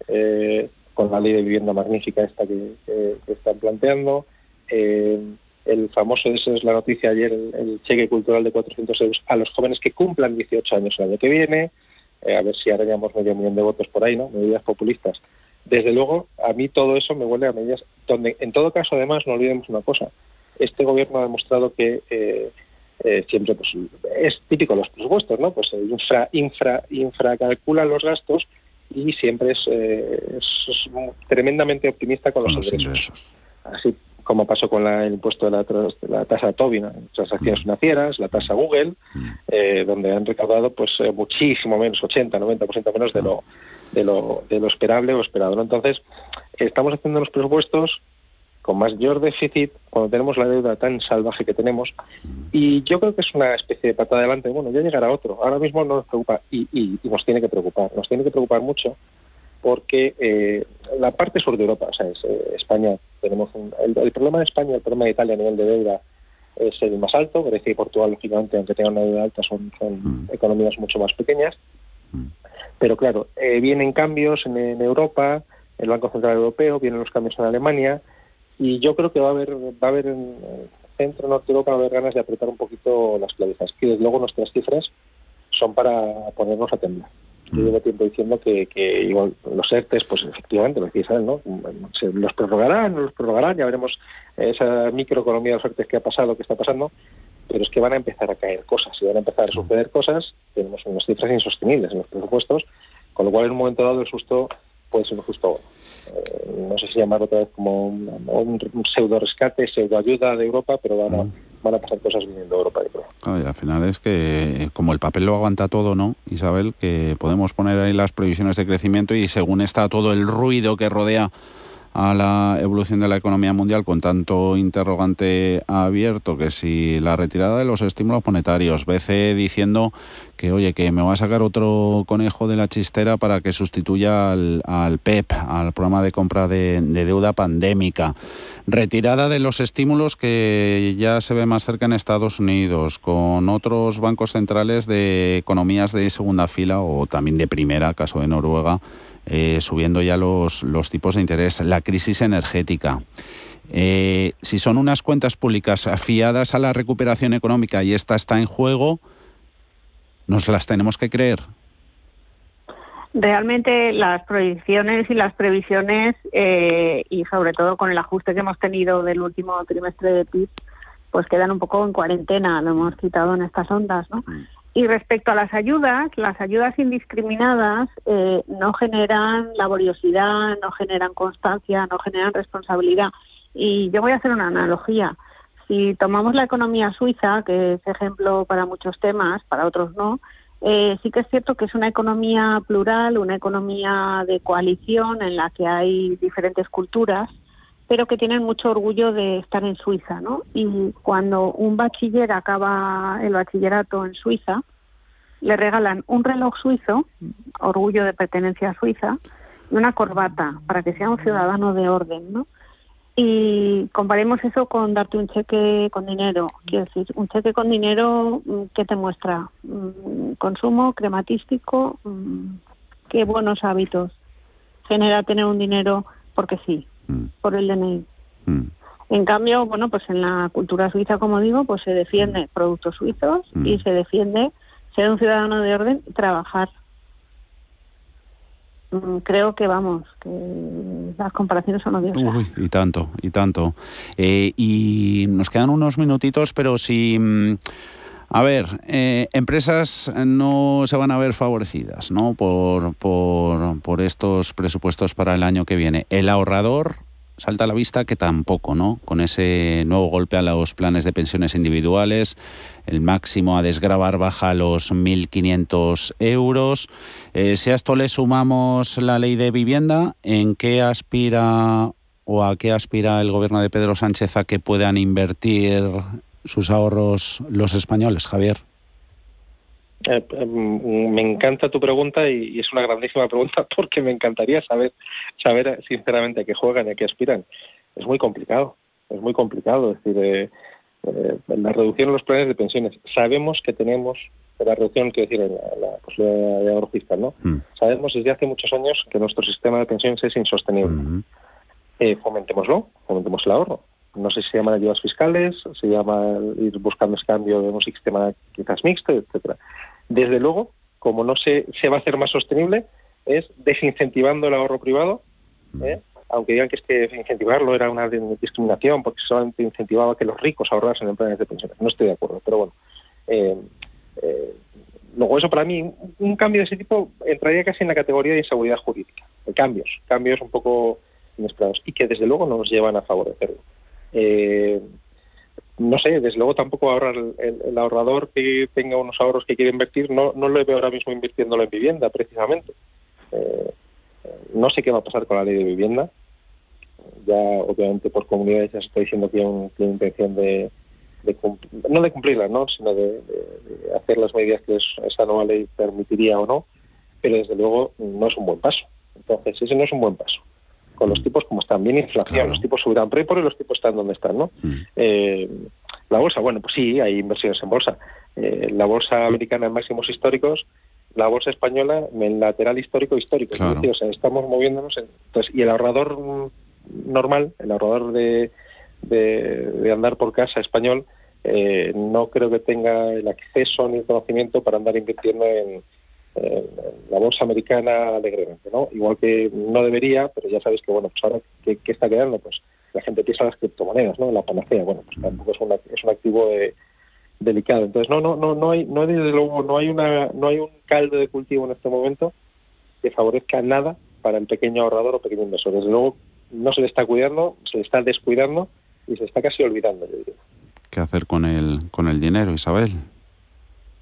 eh, con la ley de vivienda magnífica esta que, que, que están planteando. Eh, el famoso, esa es la noticia ayer, el, el cheque cultural de cuatrocientos euros a los jóvenes que cumplan dieciocho años el año que viene. Eh, a ver si arañamos medio millón de votos por ahí, ¿no? Medidas populistas. Desde luego, a mí todo eso me huele a medidas donde, en todo caso, además, no olvidemos una cosa. Este gobierno ha demostrado que eh, eh, siempre, pues, es típico de los presupuestos, ¿no? Pues infra, infra, infracalcula los gastos y siempre es, eh, es, es tremendamente optimista con los, con los ingresos. ingresos. Así como pasó con la, el impuesto de la, de la tasa Tobin, ¿no? Transacciones mm. financieras, la tasa Google, mm. eh, donde han recaudado pues eh, muchísimo menos, ochenta, noventa por ciento menos de lo de lo de lo esperable o esperado, ¿no? Entonces, estamos haciendo los presupuestos con mayor déficit cuando tenemos la deuda tan salvaje que tenemos, y yo creo que es una especie de patada adelante. Bueno, ya llegará otro. Ahora mismo no nos preocupa y, y, y nos tiene que preocupar, nos tiene que preocupar mucho, porque eh, la parte sur de Europa, o sea, es, eh, España, tenemos un, el, el problema de España, el problema de Italia a nivel de deuda es el más alto. Grecia y Portugal, lógicamente, aunque tengan una deuda alta, son, son mm. economías mucho más pequeñas. Mm. Pero claro, eh, vienen cambios en, en Europa, el Banco Central Europeo, vienen los cambios en Alemania, y yo creo que va a haber, va a haber en centro norte de Europa, va a haber ganas de apretar un poquito las clavijas. Y desde luego nuestras cifras son para ponernos a temblar. Yo llevo tiempo diciendo que, que igual los ERTES, pues efectivamente, lo decía Isabel, ¿no? Se los prorrogarán, no los prorrogarán, ya veremos esa microeconomía de los ERTES que ha pasado, que está pasando, pero es que van a empezar a caer cosas, y van a empezar a suceder cosas. Tenemos unas cifras insostenibles en los presupuestos, con lo cual en un momento dado el susto puede ser un susto, eh, no sé si llamarlo otra vez como un, un, un pseudo rescate, pseudo ayuda de Europa, pero van a, mm. van a pasar cosas viniendo de Europa, yo creo. Claro, y al final es que como el papel lo aguanta todo, ¿no, Isabel? Que podemos poner ahí las previsiones de crecimiento y según está todo el ruido que rodea a la evolución de la economía mundial con tanto interrogante abierto, que si la retirada de los estímulos monetarios, B C E diciendo que, oye, que me va a sacar otro conejo de la chistera para que sustituya al, al P E P, al programa de compra de, de deuda pandémica, retirada de los estímulos que ya se ve más cerca en Estados Unidos, con otros bancos centrales de economías de segunda fila o también de primera, caso de Noruega, Eh, subiendo ya los, los tipos de interés, la crisis energética. Eh, si son unas cuentas públicas afiadas a la recuperación económica y esta está en juego, ¿nos las tenemos que creer? Realmente las proyecciones y las previsiones, eh, y sobre todo con el ajuste que hemos tenido del último trimestre de P I B, pues quedan un poco en cuarentena, lo hemos quitado en estas ondas, ¿no? Mm. Y respecto a las ayudas, las ayudas indiscriminadas eh, no generan laboriosidad, no generan constancia, no generan responsabilidad. Y yo voy a hacer una analogía. Si tomamos la economía suiza, que es ejemplo para muchos temas, para otros no, eh, sí que es cierto que es una economía plural, una economía de coalición en la que hay diferentes culturas, pero que tienen mucho orgullo de estar en Suiza, ¿no? Y cuando un bachiller acaba el bachillerato en Suiza, le regalan un reloj suizo, orgullo de pertenencia a Suiza, y una corbata, para que sea un ciudadano de orden, ¿no? Y comparemos eso con darte un cheque con dinero. Quiero decir, un cheque con dinero, ¿qué te muestra? Consumo crematístico, qué buenos hábitos genera tener un dinero porque sí, por el D N I. Mm. En cambio, bueno, pues en la cultura suiza, como digo, pues se defiende mm. productos suizos mm. y se defiende ser un ciudadano de orden y trabajar. Mm, creo que, vamos, que las comparaciones son odiosas. Uy, y tanto, y tanto. Eh, y nos quedan unos minutitos, pero si... A ver, eh, empresas no se van a ver favorecidas, ¿no? Por, por, por estos presupuestos para el año que viene. El ahorrador salta a la vista que tampoco, ¿no? Con ese nuevo golpe a los planes de pensiones individuales, el máximo a desgravar baja a los mil quinientos euros. Eh, si a esto le sumamos la ley de vivienda, ¿en qué aspira o a qué aspira el gobierno de Pedro Sánchez a que puedan invertir sus ahorros los españoles, Javier? Eh, eh, me encanta tu pregunta y, y es una grandísima pregunta porque me encantaría saber, saber sinceramente a qué juegan y a qué aspiran. Es muy complicado, es muy complicado. Es decir, eh, eh, la reducción de los planes de pensiones. Sabemos que tenemos, la reducción, quiero decir, la, la posibilidad de ahorro fiscal, ¿no? Mm. Sabemos desde hace muchos años que nuestro sistema de pensiones es insostenible. Mm. Eh, fomentémoslo, fomentemos el ahorro. No sé si se llaman ayudas fiscales, se llama ir buscando ese cambio de un sistema quizás mixto, etcétera. Desde luego, como no se, se va a hacer más sostenible, es desincentivando el ahorro privado, ¿eh? Aunque digan que es que incentivarlo era una discriminación porque solamente incentivaba que los ricos ahorrasen en planes de pensiones. No estoy de acuerdo, pero bueno. Eh, eh, luego eso para mí, un cambio de ese tipo entraría casi en la categoría de inseguridad jurídica. De cambios, cambios un poco inesperados y que desde luego no nos llevan a favorecerlo. Eh, no sé, desde luego tampoco ahorrar el, el, el ahorrador que tenga unos ahorros que quiere invertir, no, no lo veo ahora mismo invirtiéndolo en vivienda, precisamente. Eh, no sé qué va a pasar con la ley de vivienda. Ya, obviamente, por comunidades ya se está diciendo que hay una intención de, de cumplir, no de cumplirla, ¿no? Sino de, de, de hacer las medidas que es, esa nueva ley permitiría o no, pero desde luego no es un buen paso. Entonces, ese no es un buen paso. Con los tipos como están, bien inflación, claro. Los tipos subirán por ahí, por ahí los tipos están donde están, ¿no? Mm. Eh, la bolsa, bueno, pues sí, hay inversiones en bolsa. Eh, la bolsa americana en máximos históricos, la bolsa española en lateral histórico histórico. Claro. Es decir, o sea, estamos moviéndonos. En, entonces, y el ahorrador normal, el ahorrador de, de, de andar por casa español, eh, no creo que tenga el acceso ni el conocimiento para andar invirtiendo en en la bolsa americana alegremente, ¿no? Igual que no debería, pero ya sabéis que, bueno, pues ahora, ¿qué, qué está quedando? Pues la gente piensa en las criptomonedas, ¿no? En la panacea, bueno, pues tampoco es, una, es un activo de, delicado. Entonces, no, no, no, no hay, no desde luego, no hay una, no hay un caldo de cultivo en este momento que favorezca nada para el pequeño ahorrador o pequeño inversor. Desde luego, no se le está cuidando, se le está descuidando y se está casi olvidando, yo diría. ¿Qué hacer con el, con el dinero, Isabel?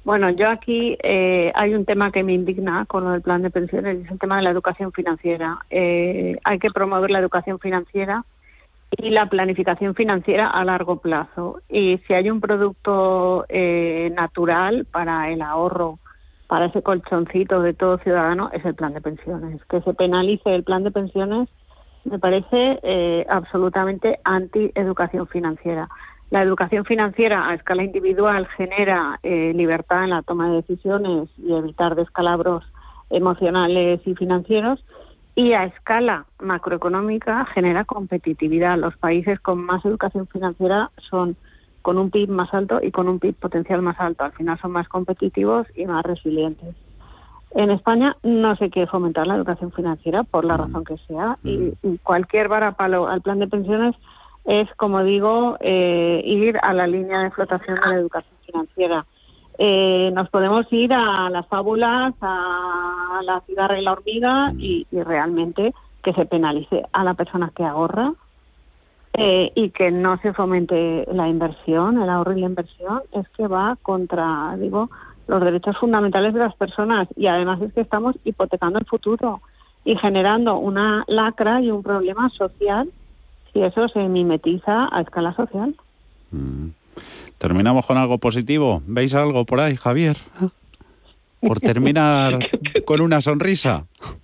Bueno, yo aquí eh, hay un tema que me indigna con lo del plan de pensiones, y es el tema de la educación financiera. Eh, hay que promover la educación financiera y la planificación financiera a largo plazo. Y si hay un producto eh, natural para el ahorro, para ese colchoncito de todo ciudadano, es el plan de pensiones. Que se penalice el plan de pensiones me parece eh, absolutamente anti-educación financiera. La educación financiera a escala individual genera eh, libertad en la toma de decisiones y evitar descalabros emocionales y financieros, y a escala macroeconómica genera competitividad. Los países con más educación financiera son con un P I B más alto y con un P I B potencial más alto. Al final son más competitivos y más resilientes. En España no se quiere fomentar la educación financiera por la razón que sea, y, y cualquier varapalo al plan de pensiones es, como digo, eh, ir a la línea de flotación de la educación financiera. Eh, nos podemos ir a las fábulas, a la cigarra y la hormiga, y, y realmente que se penalice a la persona que ahorra eh, y que no se fomente la inversión, el ahorro y la inversión, es que va contra, digo, los derechos fundamentales de las personas, y además es que estamos hipotecando el futuro y generando una lacra y un problema social si eso se mimetiza a escala social. Mm. Terminamos con algo positivo. ¿Veis algo por ahí, Javier? Por terminar con una sonrisa.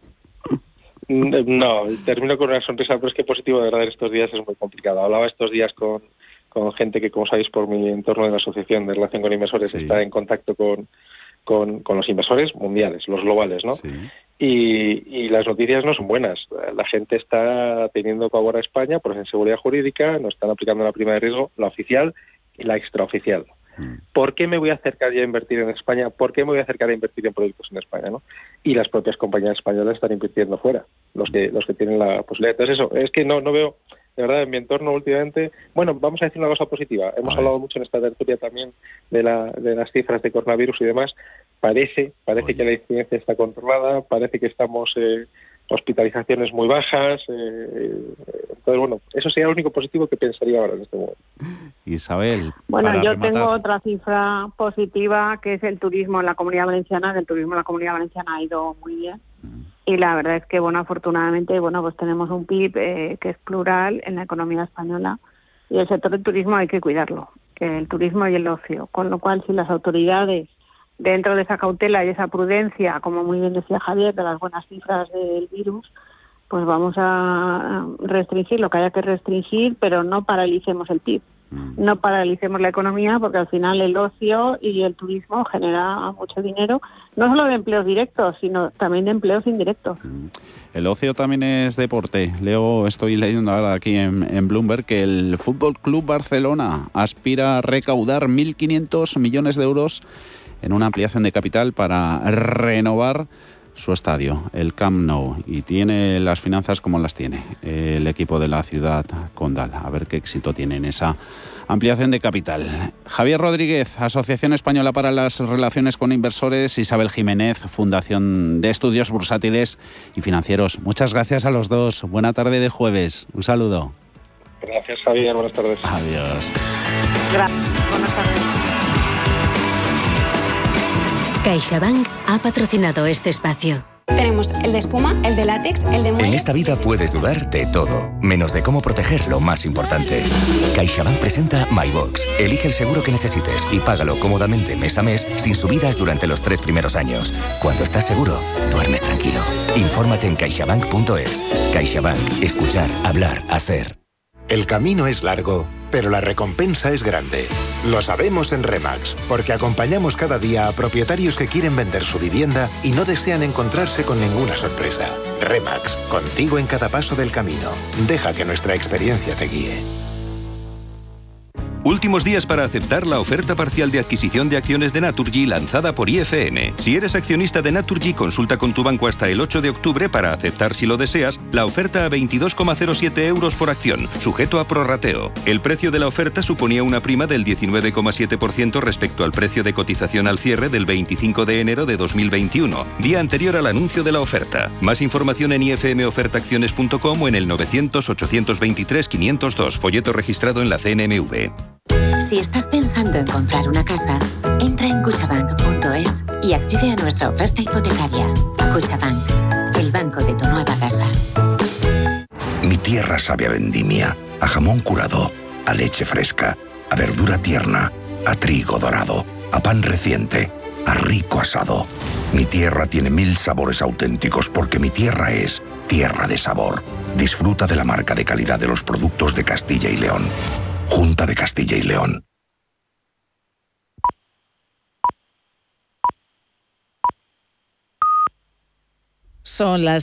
No, termino con una sonrisa, pero es que positivo de verdad en estos días es muy complicado. Hablaba estos días con, con gente que, como sabéis, por mi entorno de la Asociación de Relación con Inversores, sí, está en contacto con, con, con los inversores mundiales, los globales, ¿no? Sí. Y, y las noticias no son buenas. La gente está teniendo pavor a España por inseguridad jurídica, no están aplicando la prima de riesgo, la oficial y la extraoficial. Mm. ¿Por qué me voy a acercar ya a invertir en España? ¿Por qué me voy a acercar a invertir en productos en España, ¿no? Y las propias compañías españolas están invirtiendo fuera, los que los que tienen la posibilidad. Entonces eso, es que no no veo, de verdad, en mi entorno últimamente. Bueno, vamos a decir una cosa positiva. Hemos hablado mucho en esta tertulia también de la de las cifras de coronavirus y demás. Parece, parece Oye. que la incidencia está controlada, parece que estamos eh, hospitalizaciones muy bajas. Eh, entonces, bueno, eso sería lo único positivo que pensaría ahora en este momento. Isabel. Bueno, para yo rematar. tengo otra cifra positiva, que es el turismo en la Comunidad Valenciana. El turismo en la Comunidad Valenciana ha ido muy bien. Mm. Y la verdad es que, bueno, afortunadamente, bueno, pues tenemos un P I B eh, que es plural en la economía española, y el sector del turismo hay que cuidarlo, el turismo y el ocio. Con lo cual, si las autoridades, dentro de esa cautela y esa prudencia, como muy bien decía Javier, de las buenas cifras del virus, pues vamos a restringir lo que haya que restringir, pero no paralicemos el P I B, no paralicemos la economía, porque al final el ocio y el turismo genera mucho dinero, no solo de empleos directos, sino también de empleos indirectos. El ocio también es deporte. Leo, estoy leyendo ahora aquí en, en Bloomberg que el F C Barcelona aspira a recaudar mil quinientos millones de euros en una ampliación de capital para renovar su estadio, el Camp Nou, y tiene las finanzas como las tiene el equipo de la ciudad condal. A ver qué éxito tiene en esa ampliación de capital. Javier Rodríguez, Asociación Española para las Relaciones con Inversores, Isabel Jiménez, Fundación de Estudios Bursátiles y Financieros. Muchas gracias a los dos. Buena tarde de jueves. Un saludo. Gracias, Javier. Buenas tardes. Adiós. Gracias. Buenas tardes. CaixaBank ha patrocinado este espacio. Tenemos el de espuma, el de látex, el de muelle. En esta vida puedes dudar de todo, menos de cómo proteger lo más importante. CaixaBank presenta MyBox. Elige el seguro que necesites y págalo cómodamente mes a mes sin subidas durante los tres primeros años. Cuando estás seguro, duermes tranquilo. Infórmate en caixabank punto es. CaixaBank. Escuchar, hablar, hacer. El camino es largo, pero la recompensa es grande. Lo sabemos en Remax, porque acompañamos cada día a propietarios que quieren vender su vivienda y no desean encontrarse con ninguna sorpresa. Remax, contigo en cada paso del camino. Deja que nuestra experiencia te guíe. Últimos días para aceptar la oferta parcial de adquisición de acciones de Naturgy lanzada por I F N. Si eres accionista de Naturgy, consulta con tu banco hasta el ocho de octubre para aceptar, si lo deseas, la oferta a veintidós coma cero siete euros por acción, sujeto a prorrateo. El precio de la oferta suponía una prima del diecinueve coma siete por ciento respecto al precio de cotización al cierre del veinticinco de enero de dos mil veintiuno, día anterior al anuncio de la oferta. Más información en i f m oferta acciones punto com o en el novecientos, ochocientos veintitrés, quinientos dos, folleto registrado en la C N M V. Si estás pensando en comprar una casa, entra en cuchabank punto es y accede a nuestra oferta hipotecaria. Cuchabank, el banco de tu nueva casa. Mi tierra sabe a vendimia, a jamón curado, a leche fresca, a verdura tierna, a trigo dorado, a pan reciente, a rico asado. Mi tierra tiene mil sabores auténticos porque mi tierra es tierra de sabor. Disfruta de la marca de calidad de los productos de Castilla y León. Junta de Castilla y León. Son las